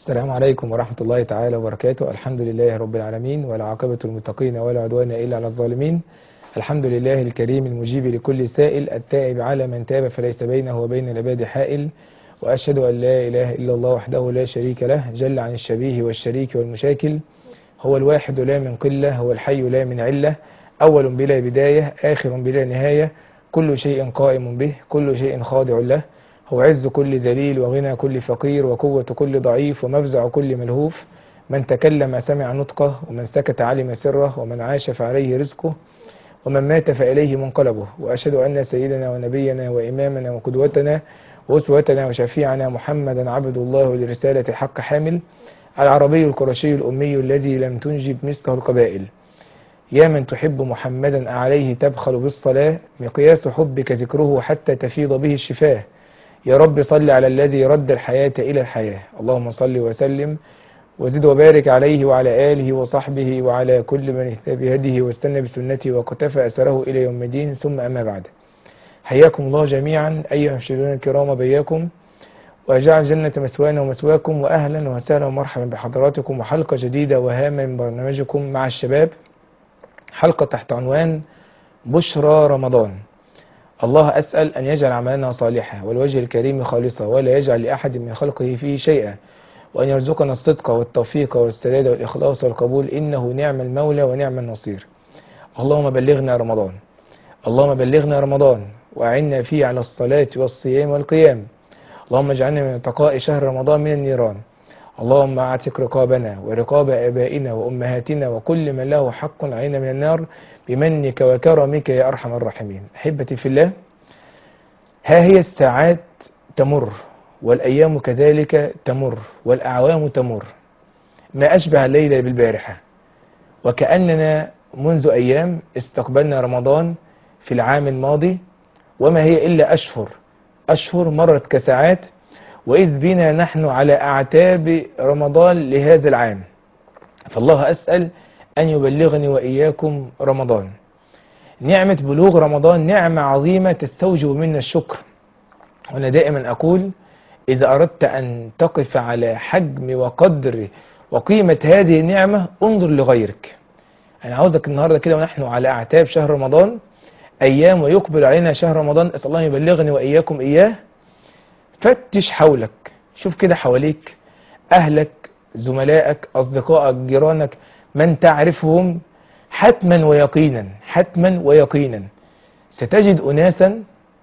السلام عليكم ورحمة الله تعالى وبركاته. الحمد لله رب العالمين، ولا عاقبة المتقين ولا عدوان إلا على الظالمين. الحمد لله الكريم المجيب لكل سائل، التائب على من تاب فليس بينه وبين العباد حائل. وأشهد أن لا إله إلا الله وحده لا شريك له، جل عن الشبيه والشريك والمشاكل. هو الواحد لا من قلة، هو الحي لا من علة، أول بلا بداية، آخر بلا نهاية، كل شيء قائم به، كل شيء خاضع له. هو عز كل ذليل، وغنى كل فقير، وقوة كل ضعيف، ومفزع كل ملهوف. من تكلم سمع نطقه، ومن سكت علم سره، ومن عاش فعليه رزقه، ومن مات فإليه منقلبه. وأشهد أن سيدنا ونبينا وإمامنا وقدوتنا وأسوتنا وشفيعنا محمدا عبد الله ولرسالة الحق حامل، العربي القرشي الأمي الذي لم تنجب مثله القبائل. يا من تحب محمدا عليه تبخل بالصلاة، مقياس حبك ذكره حتى تفيض به الشفاه. يا رب صل على الذي رد الحياة إلى الحياة. اللهم صل وسلم وزد وبارك عليه وعلى آله وصحبه وعلى كل من اهتدى بهديه واستنى بسنته وقتفى أثره إلى يوم الدين، ثم أما بعد. حياكم الله جميعا أيها المشاهدون الكرام، بياكم وجعل الجنة مثوانا ومثواكم، وأهلا وسهلا ومرحبا بحضراتكم، وحلقة جديدة وهامة من برنامجكم مع الشباب، حلقة تحت عنوان بشرى رمضان. الله أسأل أن يجعل عملنا صالحا والوجه الكريم خالصا، ولا يجعل لأحد من خلقه فيه شيئا، وأن يرزقنا الصدق والتوفيق والسداد والإخلاص والقبول، إنه نعم المولى ونعم النصير. اللهم بلغنا رمضان، اللهم بلغنا رمضان، وأعنا فيه على الصلاة والصيام والقيام. اللهم اجعلنا من اتقاء شهر رمضان من النيران. اللهم اعتق رقابنا ورقاب آبائنا وأمهاتنا وكل من له حق علينا من النار بمنك وكرمك يا أرحم الراحمين. أحبتي في الله، ها هي الساعات تمر، والأيام كذلك تمر، والأعوام تمر، ما أشبه الليلة بالبارحة، وكأننا منذ أيام استقبلنا رمضان في العام الماضي، وما هي إلا أشهر مرت كساعات، وإذ بنا نحن على أعتاب رمضان لهذا العام. فالله أسأل أن يبلغني وإياكم رمضان. نعمة بلوغ رمضان نعمة عظيمة تستوجب منا الشكر. وأنا دائما أقول: إذا أردت أن تقف على حجم وقدر وقيمة هذه النعمة انظر لغيرك. أنا عاوزك النهاردة كده ونحن على أعتاب شهر رمضان، أيام ويقبل علينا شهر رمضان، أسأل الله يبلغني وإياكم إياه. فتش حولك، شوف كده حواليك، أهلك، زملائك، أصدقائك، جيرانك، من تعرفهم، حتما ويقينا حتما ويقينا ستجد أناسا،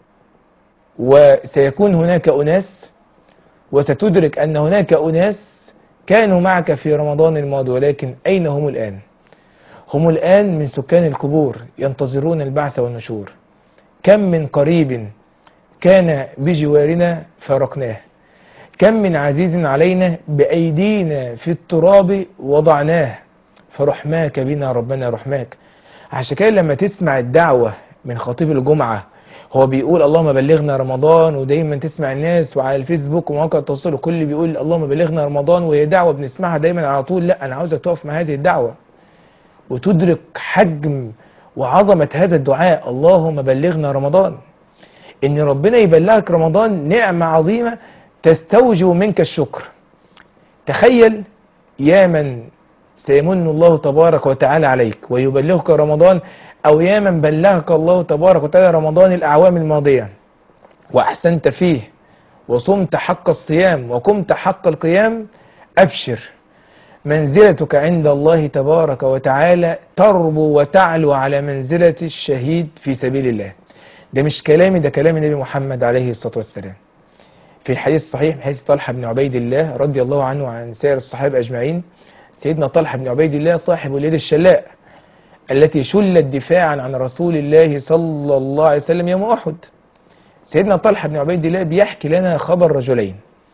وسيكون هناك أناس، وستدرك أن هناك أناس كانوا معك في رمضان الماضي، ولكن أين هم الآن؟ هم الآن من سكان القبور ينتظرون البعث والنشور. كم من قريب كان بجوارنا فارقناه، كم من عزيز علينا بأيدينا في التراب وضعناه، فرحماك بنا ربنا رحماك. عشان كده لما تسمع الدعوة من خطيب الجمعة هو بيقول اللهم بلغنا رمضان، ودايما تسمع الناس وعلى الفيسبوك ومواقع التواصل الكل بيقول اللهم بلغنا رمضان، وهي دعوة بنسمعها دايما على طول، لا، أنا عاوزك تقف مع هذه الدعوة وتدرك حجم وعظمة هذا الدعاء، اللهم بلغنا رمضان. إن ربنا يبلغك رمضان نعمة عظيمة تستوجب منك الشكر. تخيل يا من سيمن الله تبارك وتعالى عليك ويبلغك رمضان، أو يا من بلغك الله تبارك وتعالى رمضان الأعوام الماضية وأحسنت فيه وصمت حق الصيام وقمت حق القيام، أبشر، منزلتك عند الله تبارك وتعالى تربو وتعلو على منزلة الشهيد في سبيل الله. ده مش كلامي، ده كلام النبي محمد عليه الصلاة والسلام في الحديث الصحيح من حديث طلحة بن عبيد الله رضي الله عنه وعن سائر الصحابة أجمعين. سيدنا طلحة بن عبيد الله صاحب اليد الشلاء التي شلت دفاعا عن رسول الله صلى الله عليه وسلم يوم أحد. سيدنا طلحة بن عبيد الله بيحكي لنا خبر رجلين،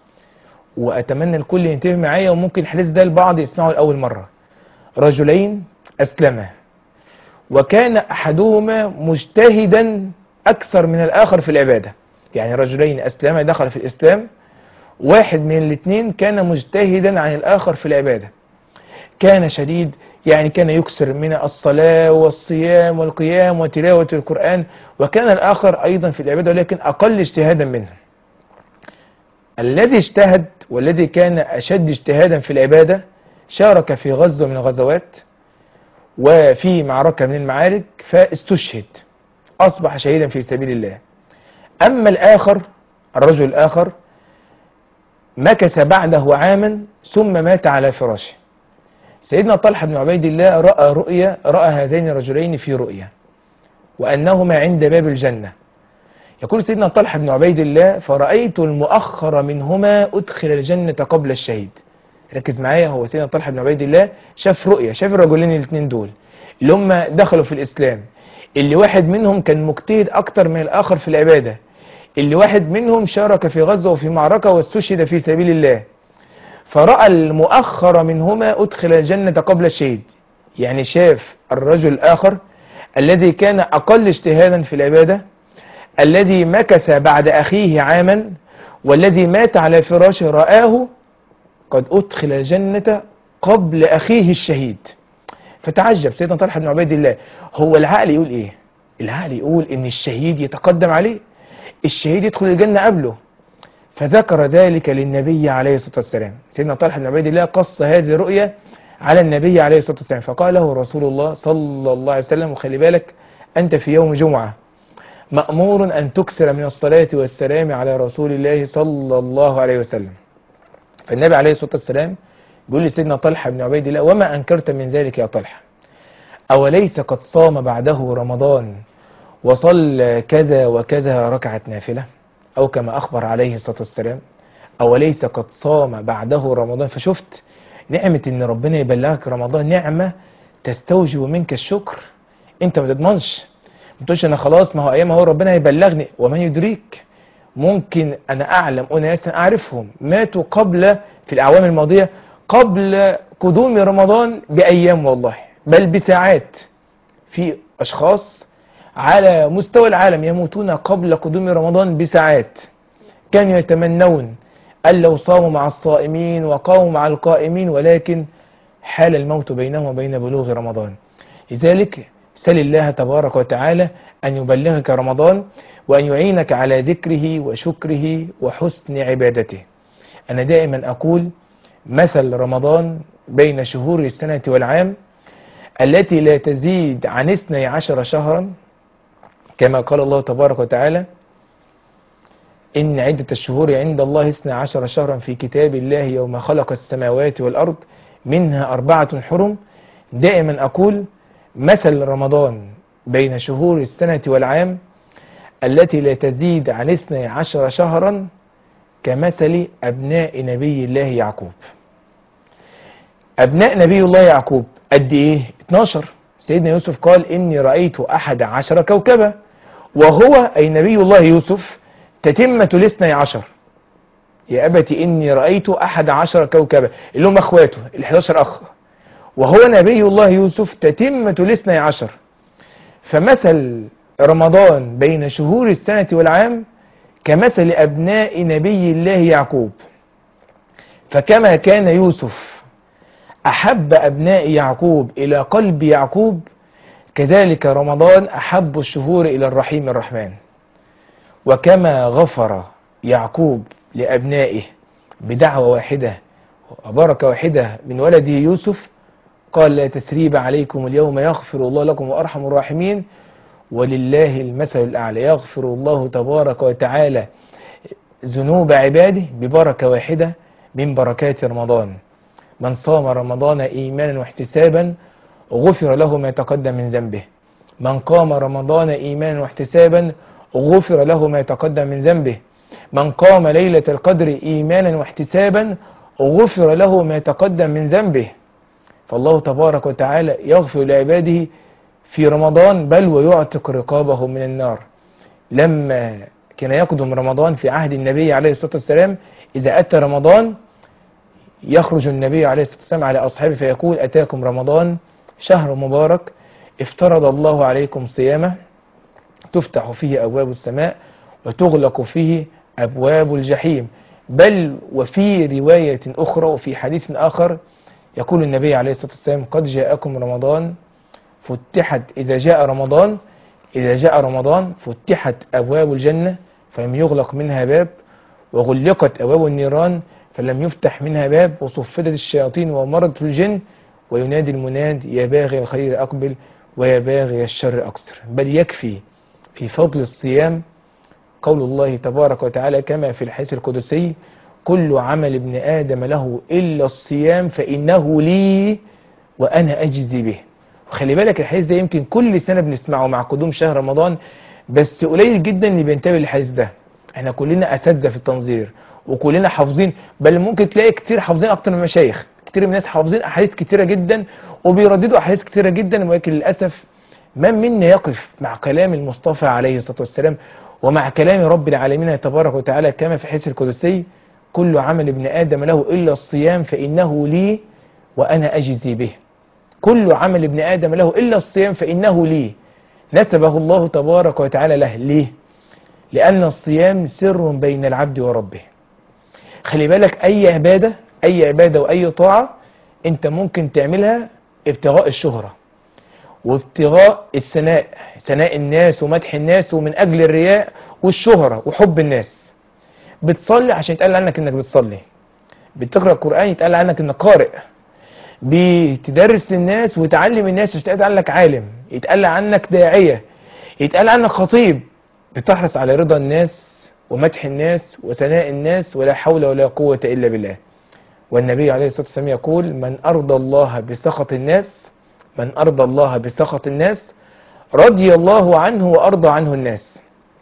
وأتمنى الكل ينتبه معايا، وممكن الحديث ده البعض يسمعه لأول مرة. رجلين أسلما، وكان أحدهما مجتهدا أكثر من الآخر في العبادة. يعني رجلين أسلما دخل في الإسلام، واحد من الاثنين كان مجتهدا عن الآخر في العبادة، كان شديد، يعني كان يكثر من الصلاة والصيام والقيام وتلاوة القرآن، وكان الآخر أيضا في العبادة ولكن أقل اجتهادا منه. الذي اجتهد والذي كان أشد اجتهادا في العبادة شارك في غزوة من الغزوات وفي معركة من المعارك فاستشهد، أصبح شهيدا في سبيل الله. أما الآخر، الرجل الآخر، مكث بعده عاما ثم مات على فراشه. سيدنا طلحة بن عبيد الله رأى هذين الرجلين في رؤيا وأنهما عند باب الجنة. يقول سيدنا طلحة بن عبيد الله: فرأيت المؤخر منهما أدخل الجنة قبل الشهيد. ركز معايا، هو سيدنا طلحة بن عبيد الله شاف رؤيا، شاف الرجلين الاثنين دول اللي هم دخلوا في الإسلام، اللي واحد منهم كان مجتهد أكتر من الآخر في العبادة، اللي واحد منهم شارك في غزوة وفي معركة واستشهد في سبيل الله. فرأى المؤخر منهما أدخل الجنة قبل الشهيد، يعني شاف الرجل الآخر الذي كان أقل اجتهادا في العبادة، الذي مكث بعد أخيه عاما، والذي مات على فراشه، رآه قد أدخل الجنة قبل أخيه الشهيد. فتعجب سيدنا طلحة بن عبيد الله، هو العقل يقول إيه؟ العقل يقول إن الشهيد يتقدم عليه، الشهيد يدخل الجنة قبله. فذكر ذلك للنبي عليه الصلاة والسلام. سيدنا طلحة بن عبيد الله قص هذه الرؤيا على النبي عليه الصلاة والسلام، فقال له رسول الله صلى الله عليه وسلم: وخلي بالك أنت في يوم جمعة مأمور أن تكثر من الصلاة والسلام على رسول الله صلى الله عليه وسلم. فالنبي عليه الصلاة والسلام بيقول لسيدنا طلحة بن عبيد الله: وما أنكرت من ذلك يا طلحة؟ أوليس قد صام بعده رمضان وصلى كذا وكذا ركعة نافلة؟ أو كما أخبر عليه الصلاة والسلام: أوليس قد صام بعده رمضان؟ فشفت نعمة إن ربنا يبلغك رمضان، نعمة تستوجب منك الشكر. أنت ما تضمنش، ما تقولش أنا خلاص ما هو أيام هو ربنا يبلغني، ومن يدريك، ممكن أنا أعلم أناسا أعرفهم ماتوا قبل، في الأعوام الماضية، قبل قدوم رمضان بأيام والله، بل بساعات. في أشخاص على مستوى العالم يموتون قبل قدوم رمضان بساعات، كانوا يتمنون أن لو صاموا مع الصائمين وقاموا مع القائمين، ولكن حال الموت بينهم وبين بلوغ رمضان. لذلك سل الله تبارك وتعالى أن يبلغك رمضان وأن يعينك على ذكره وشكره وحسن عبادته. أنا دائما أقول: مثل رمضان بين شهور السنة والعام التي لا تزيد عن 12 شهرا، كما قال الله تبارك وتعالى: إن عدة الشهور عند الله 12 شهرا في كتاب الله يوم خلق السماوات والأرض منها 4 حرم. دائما أقول: مثل رمضان بين شهور السنة والعام التي لا تزيد عن 12 شهرا كمثل أبناء نبي الله يعقوب. أبناء نبي الله يعقوب قد إيه؟ 12. سيدنا يوسف قال: إني رأيت 11 كوكبا، وهو أي نبي الله يوسف تتمة 12. يا أبت إني رأيت 11 كوكبا، اللي هم أخواته 11 أخ، وهو نبي الله يوسف تتمة 12. فمثل رمضان بين شهور السنة والعام كمثل أبناء نبي الله يعقوب. فكما كان يوسف أحب أبناء يعقوب إلى قلب يعقوب، كذلك رمضان أحب الشهور إلى الرحيم الرحمن. وكما غفر يعقوب لأبنائه بدعوة واحدة وبركة واحدة من ولده يوسف، قال: لا تثريب عليكم اليوم يغفر الله لكم وأرحم الراحمين ولله المثل الأعلى. يغفر الله تبارك وتعالى ذنوب عباده ببركة واحدة من بركات رمضان. من صام رمضان إيمانا واحتسابا غفر له ما تقدم من ذنبه. من قام رمضان إيمانا واحتسابا غفر له ما تقدم من ذنبه. من قام ليلة القدر إيمانا واحتسابا غفر له ما تقدم من ذنبه. فالله تبارك وتعالى يغفر لعباده في رمضان، بل ويعتق رقابهم من النار. لما كان يقدم رمضان في عهد النبي عليه الصلاة والسلام، إذا أتى رمضان يخرج النبي عليه الصلاة والسلام على أصحابه فيقول: أتاكم رمضان شهر مبارك افترض الله عليكم صيامه، تفتح فيه أبواب السماء وتغلق فيه أبواب الجحيم. بل وفي رواية أخرى وفي حديث آخر يقول النبي عليه الصلاة والسلام: قد جاءكم رمضان فتحت، إذا جاء رمضان فتحت أبواب الجنة فلم يغلق منها باب، وغلقت أبواب النيران فلم يفتح منها باب، وصفدت الشياطين ومرضت الجن، وينادي المناد يا باغي الخير أقبل ويا باغي الشر أقصر. بل يكفي في فضل الصيام قول الله تبارك وتعالى كما في الحديث القدسي كل عمل ابن آدم له إلا الصيام فإنه لي وأنا أجزي به. وخلي بالك الحديث ده يمكن كل سنة بنسمعه مع قدوم شهر رمضان، بس قليل جدا اللي بينتبه للحديث ده. احنا كلنا أساتذة في التنظير وكلنا حافظين، بل ممكن تلاقي كتير حافظين أكتر من المشايخ، كتير من الناس حافظين أحاديث كتيرة جدا وبيرددوا أحاديث كتيرة جدا، ولكن للأسف من منا يقف مع كلام المصطفى عليه الصلاة والسلام ومع كلام رب العالمين تبارك وتعالى كما في الحديث القدسي كل عمل ابن آدم له إلا الصيام فإنه لي وأنا أجزي به. كل عمل ابن آدم له إلا الصيام فإنه لي، نسبه الله تبارك وتعالى له. ليه؟ لأن الصيام سر بين العبد وربه. خلي بالك أي عبادة وأي طاعة أنت ممكن تعملها ابتغاء الشهرة وابتغاء الثناء، ثناء الناس ومدح الناس ومن أجل الرياء والشهرة وحب الناس. بتصلي عشان يتقال عنك انك بتصلي، بتقرأ القرآن يتقال عنك انك قارئ، بتدرس الناس وتعلم الناس عشان يتقال عنك عالم، يتقال عنك داعية، يتقال عنك خطيب. بتحرص على رضا الناس ومدح الناس وثناء الناس ولا حول ولا قوة إلا بالله. والنبي عليه الصلاة والسلام يقول من أرضى الله بسخط الناس، من أرضى الله بسخط الناس رضي الله عنه وأرضى عنه الناس،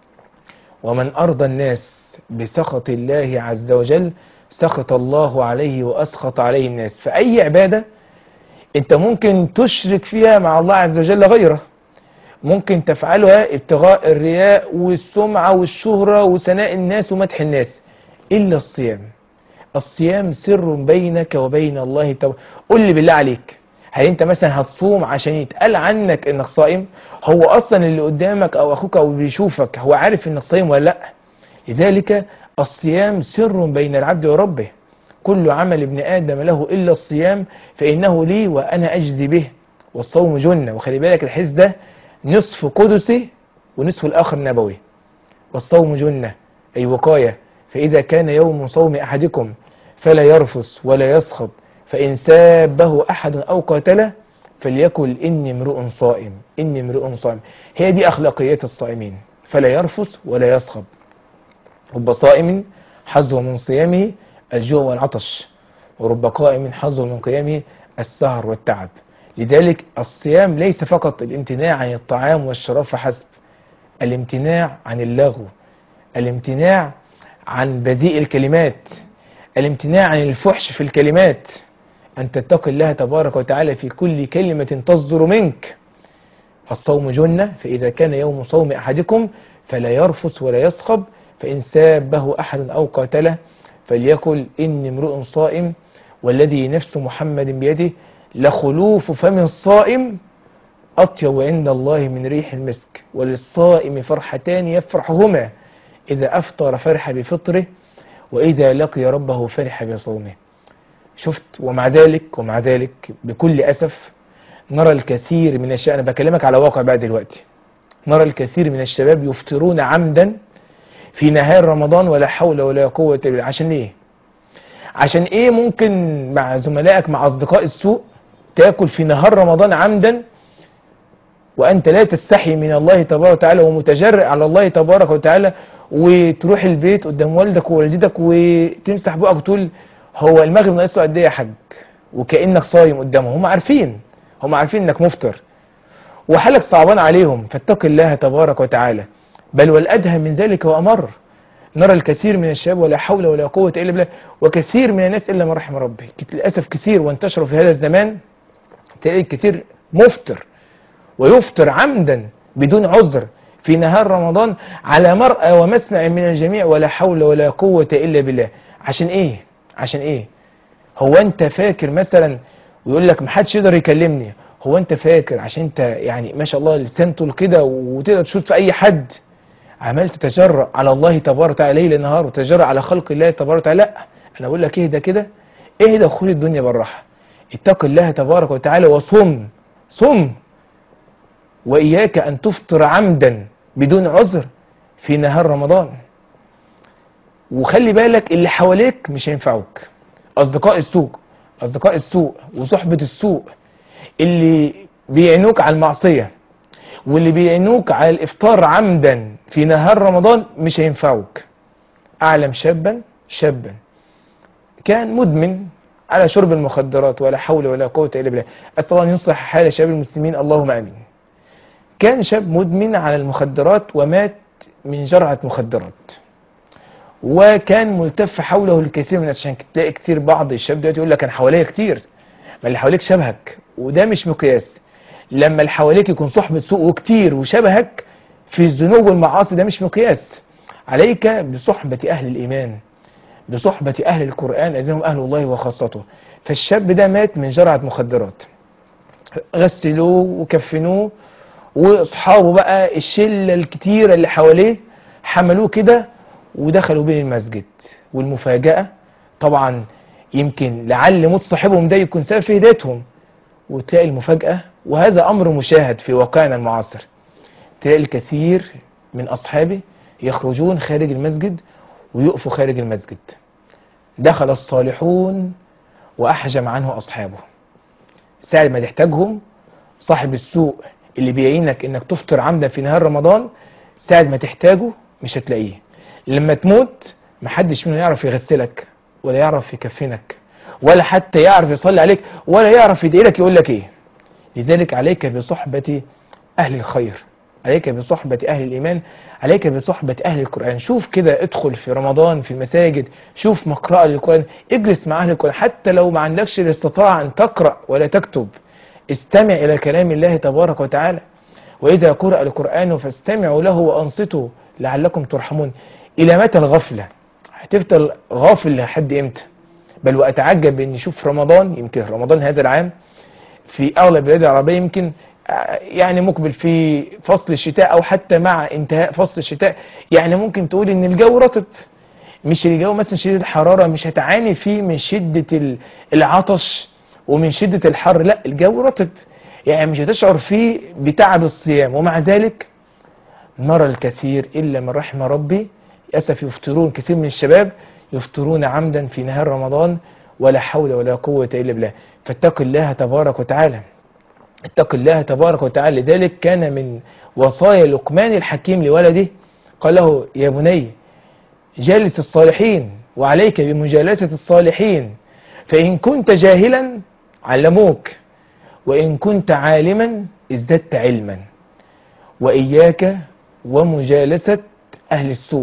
ومن أرضى الناس بسخط الله عز وجل سخط الله عليه وأسخط عليه الناس. فأي عبادة أنت ممكن تشرك فيها مع الله عز وجل غيره، ممكن تفعلها ابتغاء الرياء والسمعة والشهرة وثناء الناس ومدح الناس، إلا الصيام. الصيام سر بينك وبين الله قل لي بالله عليك، هل انت مثلا هتصوم عشان يتقال عنك انك صائم؟ هو اصلا اللي قدامك او اخوك او بيشوفك هو عارف انك صايم ولا لا؟ لذلك الصيام سر بين العبد وربه. كل عمل ابن آدم له إلا الصيام فإنه لي وأنا أجزي به، والصوم جنة. وخلي بالك الحديث ده نصف قدسي ونصف الآخر نبوي. والصوم جنة أي وقاية، فإذا كان يوم صوم أحدكم فلا يرفث ولا يصخب، فإن سابه أحد أو قاتله فليقل إني امرؤ صائم، إني امرؤ صائم. هي دي أخلاقيات الصائمين، فلا يرفث ولا يصخب. رب صائم حظه من صيامه الجوع والعطش، ورب قائم حظه من قيامه السهر والتعب. لذلك الصيام ليس فقط الامتناع عن الطعام والشراب فحسب، الامتناع عن اللغو، الامتناع عن بذيء الكلمات، الامتناع عن الفحش في الكلمات، أن تتقي الله تبارك وتعالى في كل كلمة تصدر منك. الصوم جنة، فإذا كان يوم صوم أحدكم فلا يرفث ولا يصخب، فإن سابه أحد أو قاتله فليقل إني امرؤ صائم، والذي نفس محمد بيده لخلوف فم الصائم أطيب عند الله من ريح المسك، وللصائم فرحتان يفرحهما، إذا أفطر فرح بفطره وإذا لقي ربه فرح بصومه. شفت؟ ومع ذلك بكل أسف نرى الكثير من الشباب، أنا بكلمك على واقع بقى دلوقتي، نرى الكثير من الشباب يفطرون عمدا في نهار رمضان ولا حول ولا قوة إلا بالله. عشان إيه؟ عشان إيه؟ ممكن مع زملائك مع أصدقاء السوء تاكل في نهار رمضان عمدا وأنت لا تستحي من الله تبارك وتعالى ومتجرئ على الله تبارك وتعالى، وتروح البيت قدام والدك ووالدتك وتمسح بقك وتقول هو المغرب ناقصه قد ايه يا حاج، وكأنك صايم قدامهم. هم عارفين انك مفطر وحالك صعبان عليهم، فاتق الله تبارك وتعالى. بل والأدهى من ذلك وأمر، نرى الكثير من الشباب ولا حول ولا قوة إلا بالله، وكثير من الناس إلا من رحم ربي، للأسف كثير وانتشروا في هذا الزمان، تلاقي كثير مفطر ويفطر عمدا بدون عذر في نهار رمضان على مرأى ومسمع من الجميع، ولا حول ولا قوة إلا بالله. عشان إيه؟ عشان إيه؟ هو أنت فاكر مثلا، ويقول لك محدش يقدر يكلمني، هو أنت فاكر عشان أنت يعني ما شاء الله لسان طول كده وتقدر تشوط في أي حد عمال تتجرأ على الله تبارك وتعالى ليل نهار وتتجرأ على خلق الله تبارك وتعالى؟ لا، أنا أقول لك اهدى كده، اهدى وخد الدنيا بالراحة، اتق الله تبارك وتعالى صم، وإياك أن تفطر عمدا بدون عذر في نهار رمضان. وخلي بالك اللي حواليك مش هينفعوك. أصدقاء السوء وصحبة السوء اللي بيعينوك على المعصية واللي بيعينوك على الإفطار عمدا في نهار رمضان مش هينفعوك. أعلم شابا كان مدمن على شرب المخدرات، ولا حول ولا قوة إلا بالله. أسأل الله أن يصلح حال شباب المسلمين، اللهم آمين. كان شاب مدمن على المخدرات ومات من جرعة مخدرات، وكان ملتف حوله الكثير من الناس. عشان تلاقي كتير بعض الشباب دلوقتي يقول لك أنا حواليا كتير، ما اللي حواليك شبهك، وده مش مقياس. لما اللي حواليك يكون صحبة سوء وكتير وشبهك في الذنوب والمعاصي، ده مش مقياس. عليك بصحبة أهل الإيمان، بصحبة أهل القرآن الذين هم أهل الله وخاصته. فالشاب ده مات من جرعة مخدرات، غسلوه وكفنوه، واصحابه بقى الشله الكتيره اللي حواليه حملوه كده ودخلوا بيه المسجد. والمفاجاه طبعا يمكن لعل موت صاحبهم ده يكون سبب في هدايتهم، وتلاقي المفاجاه، وهذا امر مشاهد في واقعنا المعاصر، تلاقي الكثير من اصحابه يخرجون خارج المسجد ويقفوا خارج المسجد. دخل الصالحون واحجم عنه اصحابه. ساعة ما تحتاجهم صاحب السوء اللي بيعينك انك تفطر عمدا في نهار رمضان، ساعة ما تحتاجه مش هتلاقيه. لما تموت محدش منه يعرف يغسلك، ولا يعرف يكفنك، ولا حتى يعرف يصلي عليك، ولا يعرف يدعي لك يقول لك ايه. لذلك عليك بصحبة اهل الخير، عليك بصحبة اهل الايمان، عليك بصحبة اهل القرآن. شوف كده، ادخل في رمضان في المساجد، شوف مقرأة للقرآن، اجلس مع اهل القرآن. حتى لو ما عندكش الاستطاعة ان تقرأ ولا تكتب، استمع الى كلام الله تبارك وتعالى. واذا قرأ القرآن فاستمعوا له وانصتوا لعلكم ترحمون. الى متى الغفلة؟ هتفضل غافل لحد امتى؟ بل واتعجب ان نشوف رمضان، يمكن رمضان هذا العام في اغلب البلاد العربية يمكن يعني مقبل في فصل الشتاء، او حتى مع انتهاء فصل الشتاء. يعني ممكن تقول ان الجو رطب، مش الجو مثلا شديد الحرارة، مش هتعاني فيه من شدة العطش ومن شدة الحر، لا الجو رطب، يعني مش هتشعر فيه بتعب الصيام. ومع ذلك نرى الكثير إلا من رحم ربي للأسف يفطرون، كثير من الشباب يفطرون عمدا في نهار رمضان، ولا حول ولا قوة إلا بالله. فاتق الله تبارك وتعالى، اتق الله تبارك وتعالى. لذلك كان من وصايا لقمان الحكيم لولده، قال له يا بني جالس الصالحين، وعليك بمجالسة الصالحين، فإن كنت جاهلا علموك، وإن كنت عالما ازددت علما، وإياك ومجالسة أهل السوء،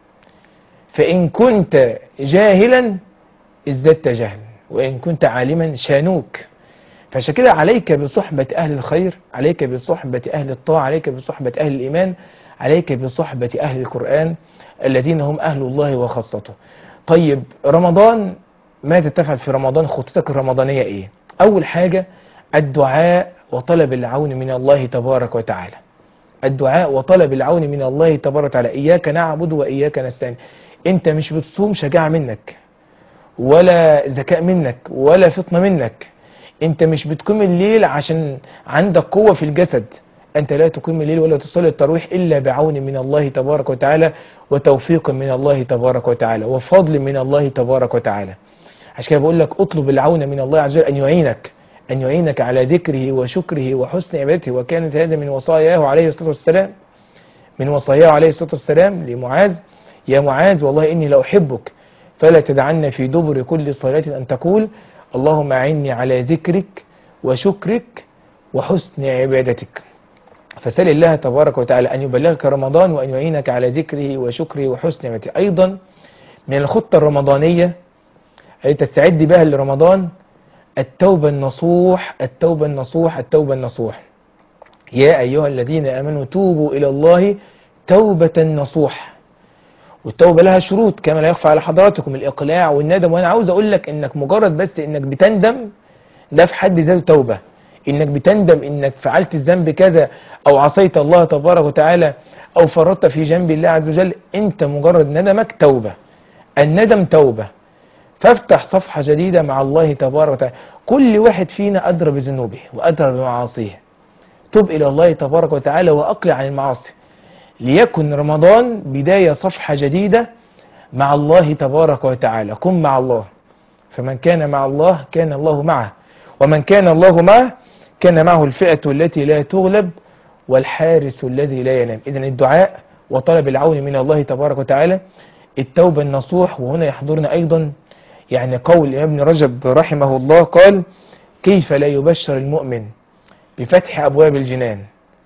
فإن كنت جاهلا ازددت جهلا، وإن كنت عالما شانوك. فعشان كده عليك بصحبة أهل الخير، عليك بصحبة أهل الطاعة، عليك بصحبة أهل الإيمان، عليك بصحبة أهل القرآن الذين هم أهل الله وخاصته. طيب رمضان، ماذا تفعل في رمضان؟ خطتك الرمضانية إيه؟ أول حاجة الدعاء وطلب العون من الله تبارك وتعالى. الدعاء وطلب العون من الله تبارك وتعالى. إياك نعبد وإياك نستعين. أنت مش بتصوم شجاعة منك، ولا ذكاء منك، ولا فطنة منك. أنت مش بتقوم الليل عشان عندك قوة في الجسد. أنت لا تقوم الليل ولا تصلي التراويح إلا بعون من الله تبارك وتعالى، وتوفيق من الله تبارك وتعالى، وفضل من الله تبارك وتعالى. عشان كده بقول لك اطلب العون من الله عز وجل أن يعينك على ذكره وشكره وحسن عبادته. وكانت هذا من وصاياه عليه الصلاة والسلام، من وصاياه عليه الصلاة والسلام لمعاذ: يا معاذ والله إني لأحبك فلا تدعن في دبر كل صلاة أن تقول اللهم أعني على ذكرك وشكرك وحسن عبادتك. فسأل الله تبارك وتعالى أن يبلغك رمضان، وأن يعينك على ذكره وشكره وحسن عبادته. أيضا من الخطة الرمضانية التي تستعد بها لرمضان التوبة النصوح، التوبة النصوح، التوبة النصوح. يا أيها الذين آمنوا توبوا إلى الله توبة نصوح. والتوبة لها شروط كما لا يخفى على حضراتكم: الإقلاع والندم. وأنا عاوز أقول لك إنك مجرد بس إنك بتندم ده في حد ذاته توبة. إنك بتندم إنك فعلت الذنب كذا، أو عصيت الله تبارك وتعالى، أو فرطت في جنب الله عز وجل، أنت مجرد ندمك توبة. الندم توبة. فافتح صفحة جديدة مع الله تبارك وتعالى. كل واحد فينا أدرى بذنوبه وأدرى بمعاصيه. تب إلى الله تبارك وتعالى وأقلع عن المعاصي، ليكن رمضان بداية صفحة جديدة مع الله تبارك وتعالى. كن مع الله، فمن كان مع الله كان الله معه، ومن كان الله معه كان معه الفئة التي لا تغلب والحارس الذي لا ينام. إذن الدعاء وطلب العون من الله تبارك وتعالى، التوبة النصوح. وهنا يحضرنا أيضا يعني قول ابن رجب رحمه الله قال: كيف لا يبشر المؤمن بفتح أبواب الجنان،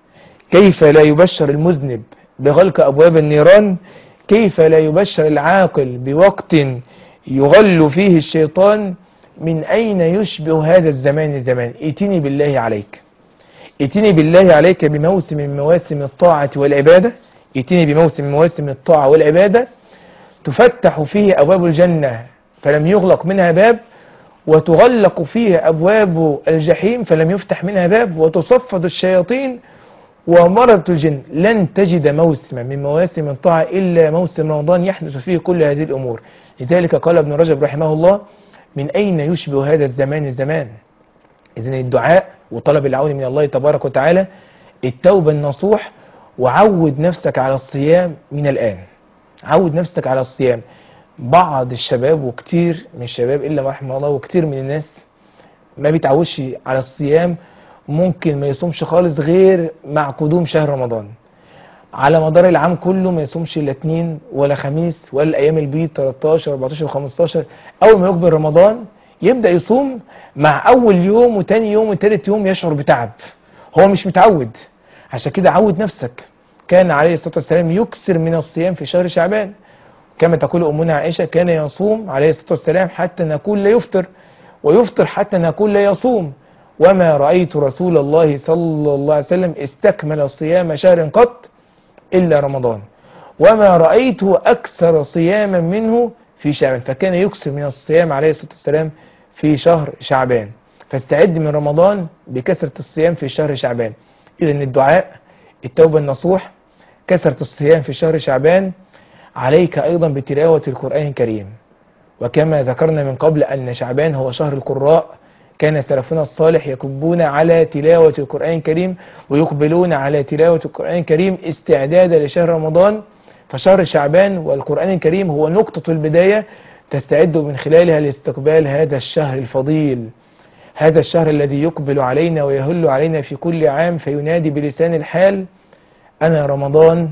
كيف لا يبشر المذنب بغلق أبواب النيران، كيف لا يبشر العاقل بوقت يغل فيه الشيطان، من أين يشبه هذا الزمان الزمان. ائتني بالله عليك، ائتني بالله عليك بموسم من مواسم الطاعة والعبادة، ائتني بموسم من مواسم الطاعة والعبادة تفتح فيه أبواب الجنة فلم يغلق منها باب، وتغلق فيه أبواب الجحيم فلم يفتح منها باب، وتصفد الشياطين ومرض الجن. لن تجد موسما من مواسم الطاعة إلا موسم رمضان يحدث فيه كل هذه الأمور. لذلك قال ابن رجب رحمه الله: من أين يشبه هذا الزمان الزمان. إذن الدعاء وطلب العون من الله تبارك وتعالى، التوبة النصوح، وعود نفسك على الصيام من الآن. عود نفسك على الصيام. بعض الشباب وكتير من الشباب إلا ما رحمه الله وكتير من الناس ما بيتعودش على الصيام، ممكن ما يصومش خالص غير مع قدوم شهر رمضان. على مدار العام كله ما يصومش لا اثنين ولا خميس ولا الأيام البيض 13 14 و15. أول ما يقبل رمضان يبدأ يصوم، مع أول يوم وتاني يوم وتالت يوم يشعر بتعب، هو مش متعود. عشان كده عود نفسك. كان عليه الصلاة والسلام يكثر من الصيام في شهر شعبان، كما تقول أمنا عائشة: كان يصوم عليه الصلاة والسلام حتى نقول لا يفطر، ويفطر حتى نقول لا يصوم. وما رأيت رسول الله صلى الله عليه وسلم استكمل صيام شهر قط إلا رمضان، وما رأيته أكثر صياما منه في شعبان. فكان يكثر من الصيام عليه الصلاة والسلام في شهر شعبان. فاستعد من رمضان بكثرة الصيام في شهر شعبان. إذن الدعاء، التوبة النصوح، كثرة الصيام في شهر شعبان. عليك أيضا بتلاوة القرآن الكريم. وكما ذكرنا من قبل أن شعبان هو شهر القراء، كان سلفنا الصالح يكبون على تلاوة القرآن الكريم ويقبلون على تلاوة القرآن الكريم استعدادا لشهر رمضان. فشهر شعبان والقرآن الكريم هو نقطة البداية تستعد من خلالها لاستقبال هذا الشهر الفضيل، هذا الشهر الذي يقبل علينا ويهل علينا في كل عام فينادي بلسان الحال: أنا رمضان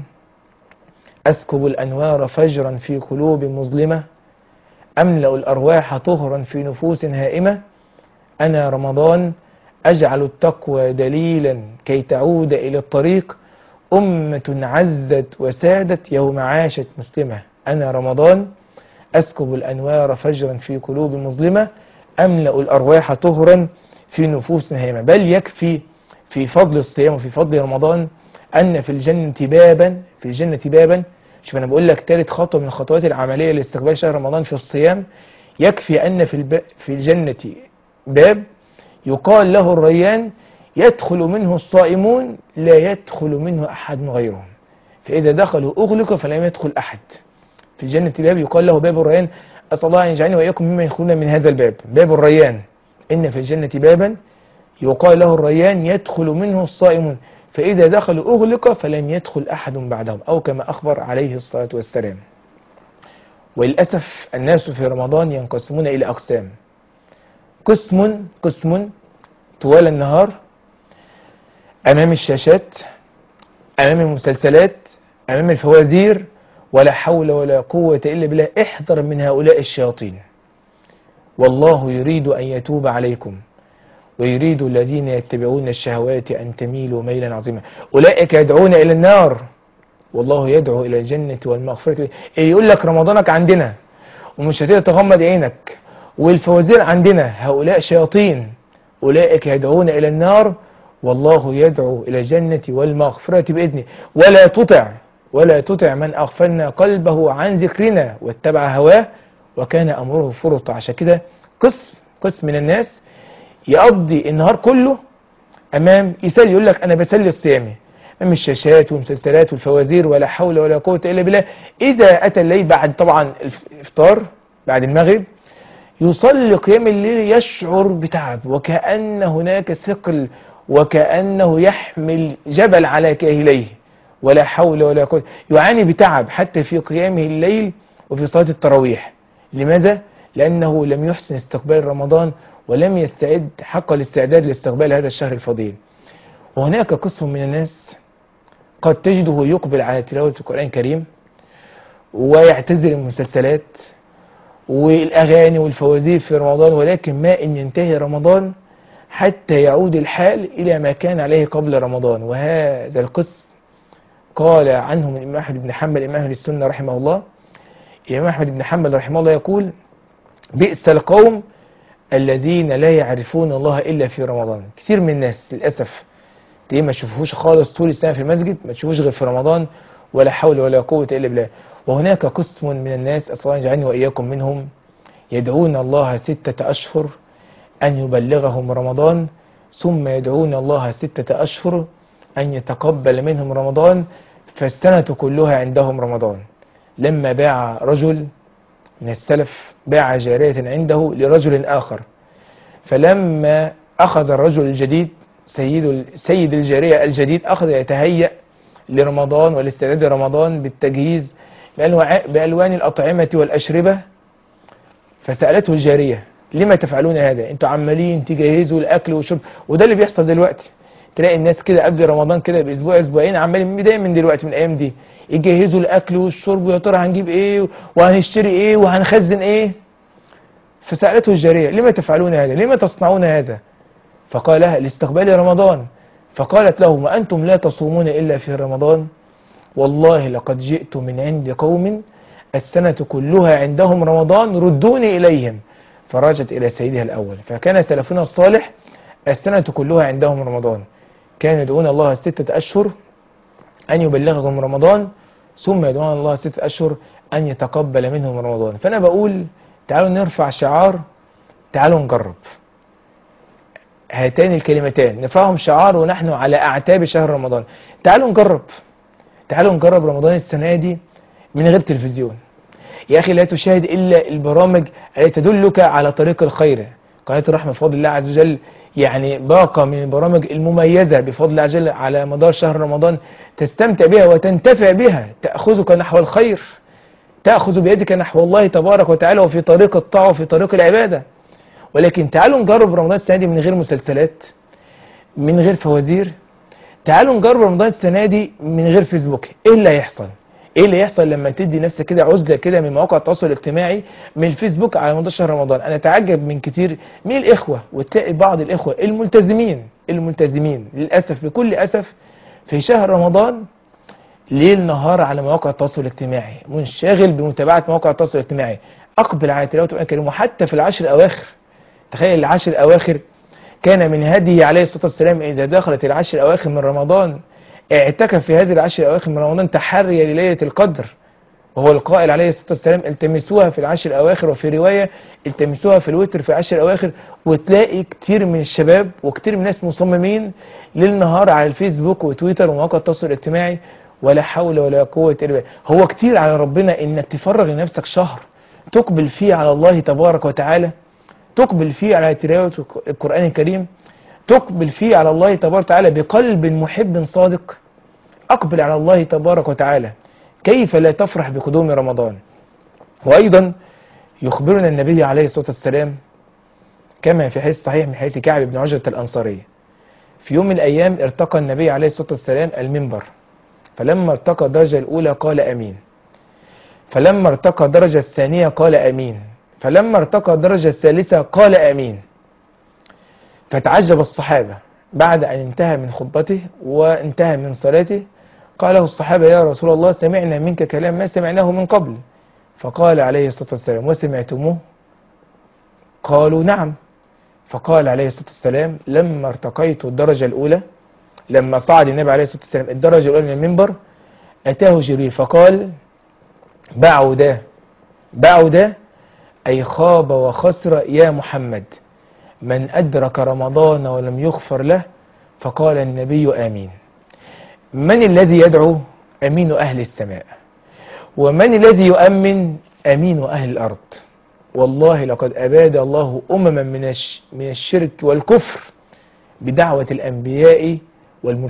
أسكب الأنوار فجرا في قلوب مظلمة، أملأ الأرواح طهرا في نفوس هائمة. أنا رمضان أجعل التقوى دليلا كي تعود إلى الطريق، أمة عزت وسادت يوم عاشت مسلمة. أنا رمضان أسكب الأنوار فجرا في قلوب مظلمة، أملأ الأرواح طهرا في نفوس هائمة. بل يكفي في فضل الصيام وفي فضل رمضان أن في الجنة بابا، في الجنة بابا. شوف أنا بقول لك ثالث خطوة من الخطوات العملية لاستقبال شهر رمضان في الصيام. يكفي أن في الجنة باب يقال له الريان، يدخل منه الصائمون لا يدخل منه أحد غيرهم، فإذا دخلوا أغلق فلم يدخل أحد. في الجنة باب يقال له باب الريان. أسأل الله أن يجعلني وإياكم ممن يدخلون من هذا الباب، باب الريان. إن في الجنة بابا يقال له الريان يدخل منه الصائمون، فإذا دخلوا أغلق فلم يدخل أحد بعدهم، أو كما أخبر عليه الصلاة والسلام. وللأسف الناس في رمضان ينقسمون إلى أقسام. قسم طوال النهار أمام الشاشات، أمام المسلسلات، أمام الفوازير، ولا حول ولا قوة إلا بالله. احذر من هؤلاء الشياطين. والله يريد أن يتوب عليكم ويريد الذين يتبعون الشهوات أن تميلوا ميلا عظيما. أولئك يدعون إلى النار والله يدعو إلى الجنة والمغفرة. يقول لك رمضانك عندنا ومش هتقدر تغمض عينك والفوازير عندنا. هؤلاء شياطين. أولئك يدعون إلى النار والله يدعو إلى الجنة والمغفرة بإذنه. ولا تطع من أغفلنا قلبه عن ذكرنا واتبع هواه وكان أمره فرطا. عشان كده قسم من الناس يقضي النهار كله أمام يسلي، يقول لك أنا بسلي صيامي أمام الشاشات والمسلسلات والفوازير، ولا حول ولا قوة إلا بالله. إذا أتى الليل بعد طبعا الإفطار بعد المغرب يصلي قيام الليل يشعر بتعب وكأن هناك ثقل وكأنه يحمل جبل على كاهليه، ولا حول ولا قوة، يعاني بتعب حتى في قيامه الليل وفي صلاة التراويح. لماذا؟ لأنه لم يحسن استقبال رمضان ولم يستعد حق الاستعداد لاستقبال هذا الشهر الفضيل. وهناك قسم من الناس قد تجده يقبل على تلاوة القرآن الكريم ويعتزل المسلسلات والأغاني والفوازير في رمضان، ولكن ما إن ينتهي رمضان حتى يعود الحال إلى ما كان عليه قبل رمضان. وهذا القسم قال عنهم الإمام أحمد بن حنبل إمام أهل السنة رحمه الله. الإمام أحمد بن حنبل رحمه الله يقول: بئس القوم الذين لا يعرفون الله إلا في رمضان. كثير من الناس للأسف تلاقيه ما تشوفوش خالص طول السنة في المسجد، ما تشوفوش غير في رمضان، ولا حول ولا قوة إلا بالله. وهناك قسم من الناس، أسأل الله يجعلني وإياكم منهم، يدعون الله 6 أشهر أن يبلغهم رمضان، ثم يدعون الله 6 أشهر أن يتقبل منهم رمضان، فالسنة كلها عندهم رمضان. لما باع رجل من السلف باع جارية عنده لرجل آخر، فلما أخذ الرجل الجديد سيد الجارية الجديد أخذ يتهيأ لرمضان والاستعداد لرمضان بالتجهيز بألوان الأطعمة والأشربة، فسألته الجارية: لما تفعلون هذا؟ انتوا عمالين تجهزوا الأكل والشرب. وده اللي بيحصل دلوقتي، تلاقي الناس كده قبل رمضان كده بأسبوع أسبوعين عمالين بداية من دلوقتي من الأيام دي يجهزوا الأكل والشرب، ويا ترى هنجيب إيه وهنشتري إيه وهنخزن إيه. فسألته الجارية: لما تفعلون هذا؟ لما تصنعون هذا؟ فقال لها: لاستقبال رمضان. فقالت له: ما أنتم لا تصومون إلا في رمضان؟ والله لقد جئت من عند قوم السنة كلها عندهم رمضان، ردوني إليهم. فرجت إلى سيدها الأول. فكان سلفنا الصالح السنة كلها عندهم رمضان، كانوا يدعون الله 6 أشهر أن يبلغهم رمضان، ثم يدعون الله 6 أشهر أن يتقبل منهم رمضان. فأنا بقول تعالوا نرفع شعار، تعالوا نجرب هاتين الكلمتين، نرفعهم شعار ونحن على أعتاب شهر رمضان. تعالوا نجرب، تعالوا نجرب رمضان السنة دي من غير تلفزيون. يا أخي لا تشاهد إلا البرامج التي تدلك على طريق الخير. قناة الرحمة بفضل الله عز وجل يعني باقة من البرامج المميزة بفضل الله عز وجل على مدار شهر رمضان، تستمتع بها وتنتفع بها، تأخذك نحو الخير، تأخذ بيدك نحو الله تبارك وتعالى وفي طريق الطاعة وفي طريق العبادة. ولكن تعالوا نجرب رمضان السنة دي من غير مسلسلات، من غير فوازير. تعالوا نجرب رمضان السنة دي من غير فيسبوك. ايه اللي هيحصل؟ ايه اللي يحصل لما تدي نفسك كده عزلة كده من مواقع التواصل الاجتماعي، من الفيسبوك على مدار شهر رمضان؟ انا اتعجب من كتير من الاخوة، وتلاقي بعض الاخوة الملتزمين للاسف بكل اسف في شهر رمضان ليل نهار على مواقع التواصل الاجتماعي، منشغل بمتابعة مواقع التواصل الاجتماعي. اقبل على تلاوة القرآن الكريم. وحتى في العشر الاواخر، تخيل العشر الاواخر كان من هديه عليه الصلاة والسلام إذا دخلت العشر الأواخر من رمضان اعتكف في هذه العشر الأواخر من رمضان تحري لليلة القدر، وهو القائل عليه الصلاة والسلام: التمسوها في العشر الأواخر، وفي رواية التمسوها في الوتر في العشر الأواخر. وتلاقي كتير من الشباب وكتير من الناس مصممين ليل نهار على الفيسبوك وتويتر ومواقع التواصل الاجتماعي، ولا حول ولا قوة إلا بالله. هو كتير على ربنا إنك تفرغ لنفسك شهر تقبل فيه على الله تبارك وتعالى، تقبل فيه على تلاوة القرآن الكريم، تقبل فيه على الله تبارك وتعالى بقلب محب صادق. أقبل على الله تبارك وتعالى، كيف لا تفرح بقدوم رمضان؟ وأيضا يخبرنا النبي عليه الصلاة والسلام كما في حديث صحيح من حديث كعب بن عجرة الأنصاري: في يوم من الأيام ارتقى النبي عليه الصلاة والسلام المنبر، فلما ارتقى الدرجة الأولى قال آمين، فلما ارتقى الدرجة الثانية قال آمين، فلما ارتقى الدرجة الثالثة قال آمين. فتعجب الصحابة بعد أن انتهى من خطبته وانتهى من صلاته. قال له الصحابة: يا رسول الله، سمعنا منك كلام ما سمعناه من قبل. فقال عليه الصلاة والسلام: وسمعتموه؟ قالوا: نعم. فقال عليه الصلاة والسلام: لما ارتقيت الدرجة الأولى، لما صعد النبي عليه الصلاة والسلام الدرجة الأولى من المنبر، أتاه جبريل فقال: بعد أي خاب وخسر يا محمد من أدرك رمضان ولم يغفر له. فقال النبي: آمين. من الذي يدعو؟ أمين أهل السماء. ومن الذي يؤمن؟ أمين أهل الأرض. والله لقد أباد الله أمما من الشرك والكفر بدعوة الأنبياء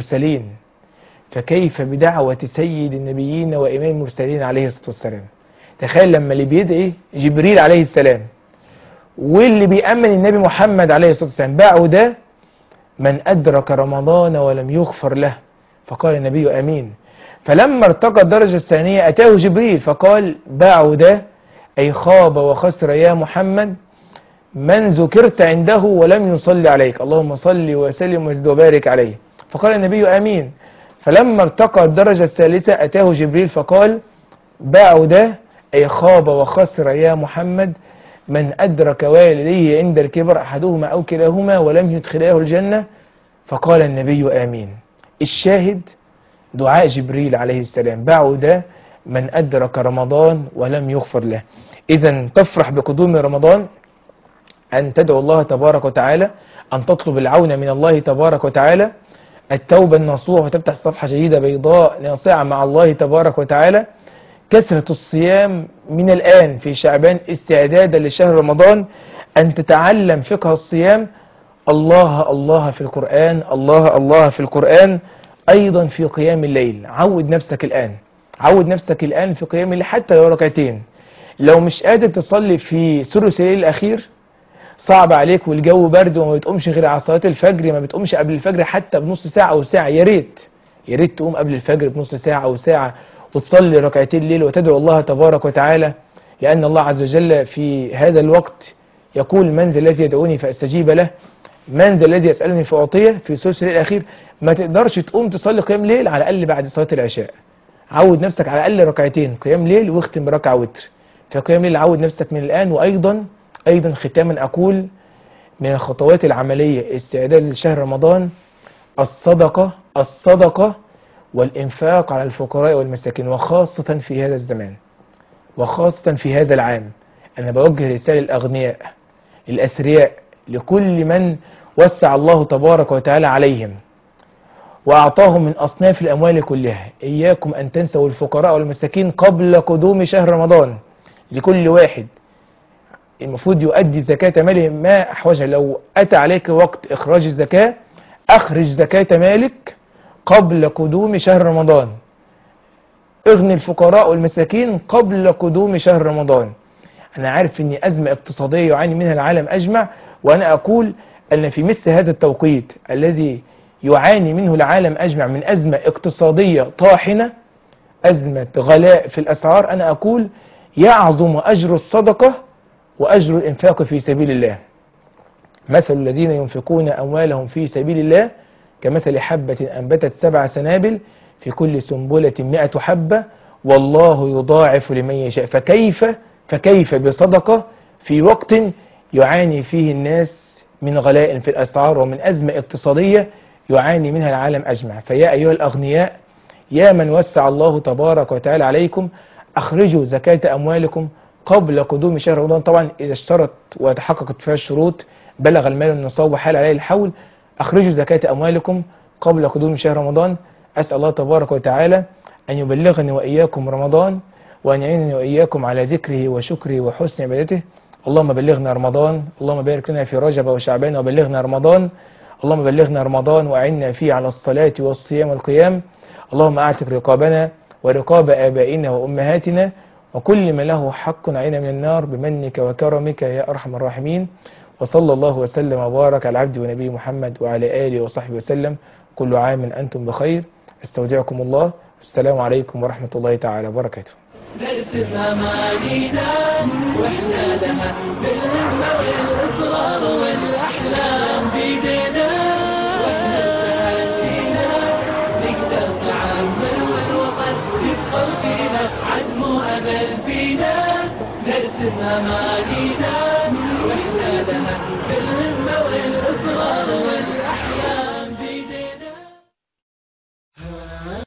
والمرسلين، فكيف بدعوة سيد النبيين وإمام المرسلين عليه الصلاة والسلام؟ تخيل لما اللي بيدعي جبريل عليه السلام واللي بيأمن النبي محمد عليه الصلاة والسلام، باعوا ده من أدرك رمضان ولم يغفر له، فقال النبي آمين. فلما ارتقى الدرجة الثانية أتاه جبريل فقال باعوا ده أي خاب وخسر يا محمد من ذكرت عنده ولم يصلي عليك، اللهم صل وسلم وزد وبارك عليه، فقال النبي آمين. فلما ارتقى الدرجة الثالثة أتاه جبريل فقال باعوا ده أي خاب وخسر يا محمد من أدرك والديه عند الكبر أحدهما أو كلاهما ولم يدخلاه الجنة، فقال النبي آمين. الشاهد دعاء جبريل عليه السلام، باعوا ده من أدرك رمضان ولم يغفر له. إذا تفرح بقدوم رمضان، أن تدعو الله تبارك وتعالى، أن تطلب العون من الله تبارك وتعالى، التوبة النصوح وتفتح صفحة جديدة بيضاء ناصعة مع الله تبارك وتعالى، كثرة الصيام من الآن في شعبان استعدادا لشهر رمضان، أن تتعلم فقه الصيام، الله الله في القرآن، الله الله في القرآن، أيضا في قيام الليل. عود نفسك الآن، عود نفسك الآن في قيام الليل حتى لو ركعتين. لو مش قادر تصلي في ثلث الليل الأخير صعب عليك والجو برد وما بتقومش غير على صلاة الفجر، ما بتقومش قبل الفجر حتى بنص ساعة أو ساعة، يا ريت يا ريت تقوم قبل الفجر بنص ساعة أو ساعة وتصلي ركعتين الليل وتدعو الله تبارك وتعالى، لأن الله عز وجل في هذا الوقت يقول من ذا الذي يدعوني فأستجيب له، من ذا الذي يسألني فأعطيه. في ثلث الليل الأخير ما تقدرش تقوم تصلي قيام ليل على الأقل بعد صلاة العشاء، عود نفسك على الأقل ركعتين قيام ليل واختم بركعة وتر في قيام ليل، عود نفسك من الآن. وأيضا ختاما أقول من الخطوات العملية استعداد لشهر رمضان الصدقة والإنفاق على الفقراء والمساكين، وخاصة في هذا الزمان وخاصة في هذا العام. أنا بوجه رسالة الأغنياء الأثرياء لكل من وسع الله تبارك وتعالى عليهم وأعطاهم من أصناف الأموال كلها، إياكم أن تنسوا الفقراء والمساكين قبل قدوم شهر رمضان. لكل واحد المفروض يؤدي زكاة ماله ما أحوجها. لو أتى عليك وقت إخراج الزكاة أخرج زكاة مالك قبل قدوم شهر رمضان، اغني الفقراء والمساكين قبل قدوم شهر رمضان. أنا عارف أن أزمة اقتصادية يعاني منها العالم أجمع، وأنا أقول أن في مثل هذا التوقيت الذي يعاني منه العالم أجمع من أزمة اقتصادية طاحنة، أزمة غلاء في الأسعار، أنا أقول يعظم أجر الصدقة وأجر الإنفاق في سبيل الله. مثل الذين ينفقون أموالهم في سبيل الله كمثل حبة أنبتت 7 سنابل في كل سنبلة 100 حبة والله يضاعف لمن يشاء. فكيف بصدقة في وقت يعاني فيه الناس من غلاء في الأسعار ومن أزمة اقتصادية يعاني منها العالم أجمع. فيا أيها الأغنياء، يا من وسع الله تبارك وتعالى عليكم، أخرجوا زكاة أموالكم قبل قدوم شهر رمضان. طبعا إذا اشترط وتحققت فيها الشروط، بلغ المال النصاب وحال عليه الحول، أخرجوا زكاة أموالكم قبل قدوم شهر رمضان. أسأل الله تبارك وتعالى أن يبلغني وإياكم رمضان، وأن يعينني وإياكم على ذكره وشكره وحسن عبادته. اللهم بلغنا رمضان، اللهم بارك لنا في رجب وشعبان وبلغنا رمضان، اللهم بلغنا رمضان وأعنا فيه على الصلاة والصيام والقيام. اللهم أعتق رقابنا ورقاب آبائنا وأمهاتنا وكل من له حق علينا من النار بمنك وكرمك يا أرحم الراحمين. وصلى الله وسلم وبارك على عبد ونبي محمد وعلى آله وصحبه وسلم. كل عام أنتم بخير، استودعكم الله، السلام عليكم ورحمة الله تعالى وبركاته. نرسم أمانينا وإحنا لها بالهمة والإصرار والأحلام بيدنا، وإحنا تهدينا نقدر نعمل والوطن يدخل فينا عزم وأمل فينا. نرسم أمانينا وإحنا لها بالهمة